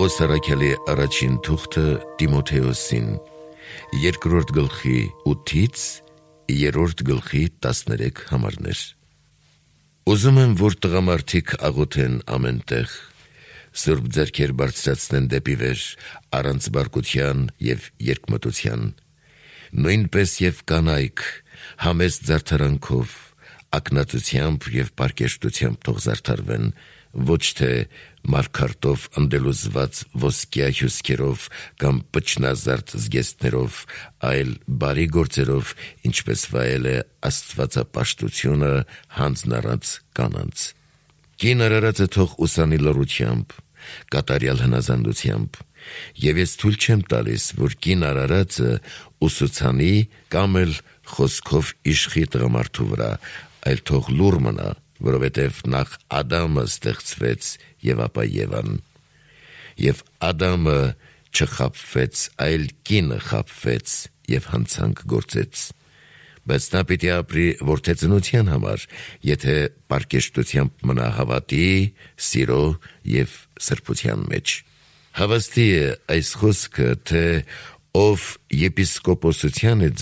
Պողոս առաքյալի առաջին թուղթը Տիմոթեոսին, երկրորդ գլխի 8-ից 3-րդ գլխի 13 համարներ։ Ուզում եմ, որ տղամարդիկ աղոթեն ամեն տեղ, սուրբ ձեռքեր բարձրացնեն դեպի վեր, առանց բարկության և երկմտության, նույնպես և կանայք համեստ զարդարանքով, ակնածությամբ և պարկեշտությամբ թող զարդարվեն, ոչ թե մարգարտով ընդելուզված ոսկյա հյուսքերով կամ պչնազարդ զգեստներով, այլ բարի գործերով, ինչպես վայել է աստվածապաշտությունը հանձն առած կանանց։ Կին արարածը թող ուսանի լռությամբ, կատարյալ հնազանդությամբ, և ես թույլ չեմ տալիս, որ կին արարածը ուսուցանի կամ էլ խոսքով իշխի տղամարդու վրա, այլ թող լուռ մնա, որովհետև նախ Ադամը ստեղծվեց և ապա Եվան։ Եվ Ադամը չխաբվեց, այլ կինը խաբվեց և հանցանք գործեց։ Բայց նա պիտի ապրի որդեծնության համար, եթե պարկեշտությամբ մնա հավատի, սիրո և սրբության մեջ։ Հավաստի է այս խոսքը, թե ով եպիսկոպոսության է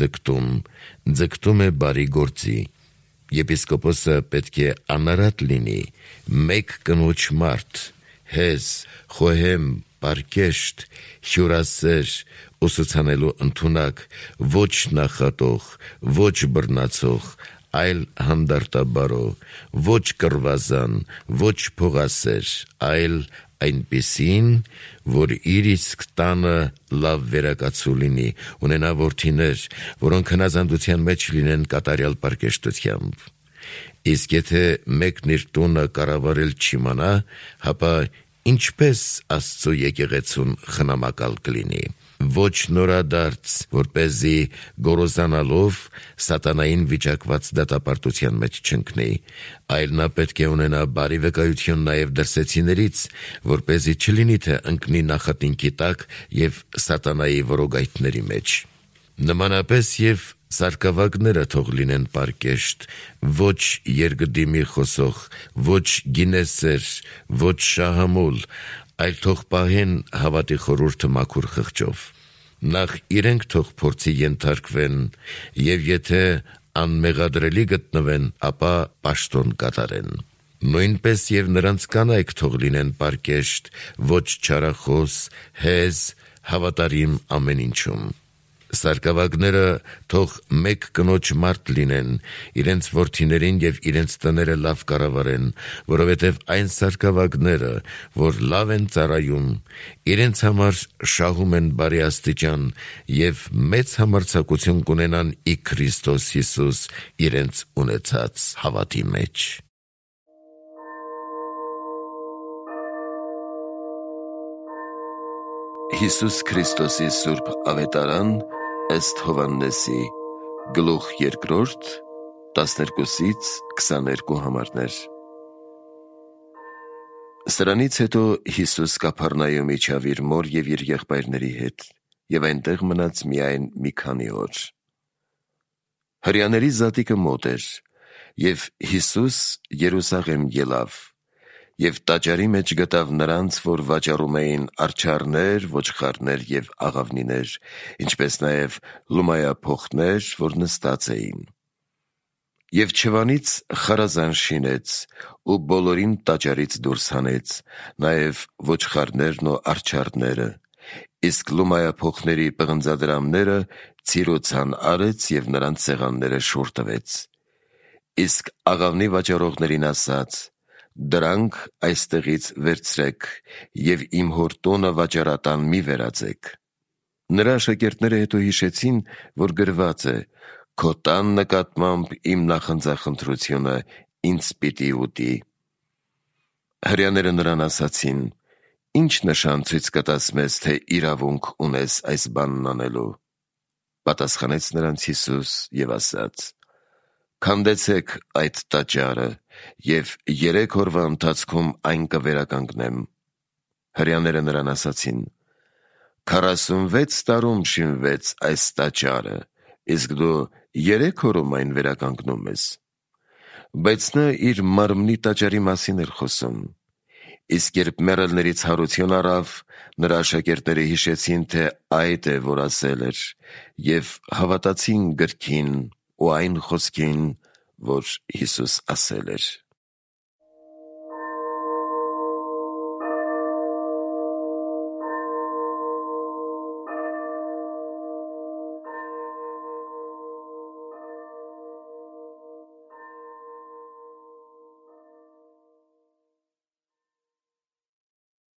ձգտում է բարի գործի։ Եպիսկոպոսը պետք է անարատ լինի, մեկ կնոջ մարդ, հեզ, խոհեմ, պարկեշտ, հյուրասեր, ուսուցանելու ընդունակ, ոչ նախատող, ոչ բռնացող, այլ հանդարտաբարո, ոչ կռվազան, ոչ փողասեր, այլ այնպիսին, որ իր իսկ տանը լավ վերակացու լինի, ունենա որդիներ, որոնք հնազանդության մեջ լինեն կատարյալ պարկեշտությամբ։ Իսկ եթե մեկն իր տունը կառավարել չիմանա, հապա ինչպես Աստծու եկեղեցուն խնամակալ կլինի։ Ոչ նորադարձ, որպեսզի գոռոզանալով սատանային վիճակված դատապարտության մեջ չընկնի, այլ նա պետք է ունենա բարի վկայություն նաև դրսեցիներից, որպեսզի չլինի, թե ընկնի նախատինքի տակ և սատանայի որոգայթների մեջ։ Նմանապես և սարկավագները թող լինեն պարկեշտ, ոչ երկդիմի խոսող, ոչ գինեսեր, ոչ շահամոլ, այլ թող պահեն հավատի խորհուրդը մաքուր խղճով։ Նախ իրենք թող փորձի ենթարկվեն, և եթե անմեղադրելի գտնվեն, ապա պաշտոն կատարեն։ Նույնպես և նրանց կանայք թող լինեն պարկեշտ, ոչ չարախոս, հեզ, հավատարիմ ամեն ինչում։ Սարկավագները թող մեկ կնոջ մարդ լինեն, իրենց որդիներին և իրենց տները լավ կառավարեն, որովհետև այն սարկավագները, որ լավ են ծառայում, իրենց համար շահում են բարի աստիճան և մեծ համարձակություն կունենան ի Քրիստոս Հիսուս իրենց ունեցած հավատի մեջ։ Հիսուս Քրիստոսի սուրբ ավետարան ըստ Հովհաննեսի, գլուխ 2, 12-ից 22 համարներ։ Սրանից հետո Հիսուս Կափառնայում իջավ իր մոր և իր եղբայրների հետ, և այնտեղ մնաց միայն մի քանի օր։ Հրեաների զատիկը մոտ էր, և Հիսուս Երուսաղեմ ելավ, և տաճարի մեջ գտավ նրանց, որ վաճառում էին արջառներ, ոչխարներ և աղավնիներ, ինչպես նաև լումայափոխներ, որ նստած էին։ Եվ չվանից խարազան շինեց ու բոլորին տաճարից դուրս հանեց, նաև ոչխարներն ու արջառները, իսկ լումայափոխների պղնձադրամները ցիրուցան արեց և նրանց սեղանները շուռ տվեց։ Իսկ աղավնի վաճառողներին ասաց. «Դրանք այստեղից վերցրեք և իմ հոր տունը վաճառատան մի վերածեք»։ Նրա աշակերտները հետո հիշեցին, որ գրված է. «Քո տան նկատմամբ իմ նախընձախնդրությունը ինձ պիտի ուտի»։ Հրեաները նրան ասացին. «Ի՞նչ նշան ցույց կտաս մեզ, թե իրավունք ունես այս բանն անելու»։ Պատասխանեց նրանց Հիսուս և ասաց. «Քանդեցեք այդ տաճարը, և 3 օրվա ընթացքում այն կվերականգնեմ»։ Հրեաները նրան ասացին. 46 տարում շինվեց այս տաճարը, իսկ դու 3 օրում այն վերականգնում ես։ Բայց նա իր մարմնի տաճարի մասին էր խոսում։ Իսկ երբ մեռելներից հարություն առավ, նրա աշակերտները հիշեցին, թե այդ է, որ ասել էր, և հավատացին գրքին ու այն խոսքին, որ Հիսուս ասել էր։